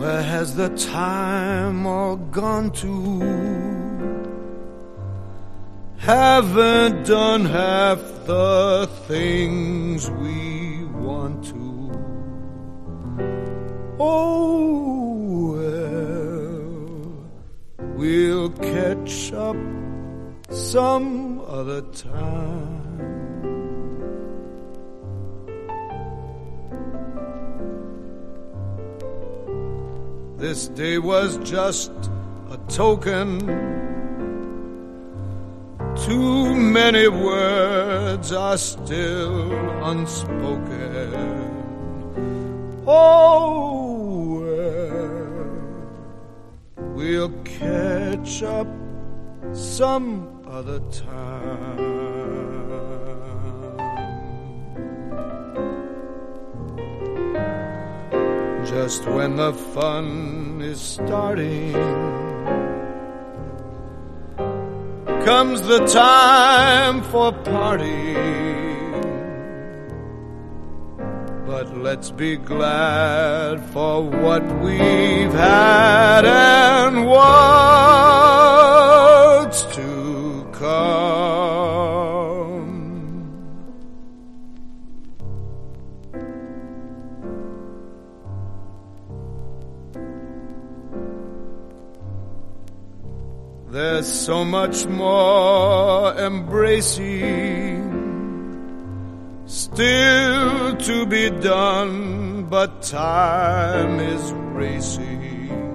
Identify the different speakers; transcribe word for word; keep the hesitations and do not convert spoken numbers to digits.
Speaker 1: Where has the time all gone to? Haven't done half the things we want to. Oh, well, we'll catch up some other time. This day was just a token. Too many words are still unspoken. Oh, well, we'll catch up some other time. Just when the fun is starting, comes the time for parting. But let's be glad for what we've had and what's to come. There's so much more embracing still to be done, but time is racing.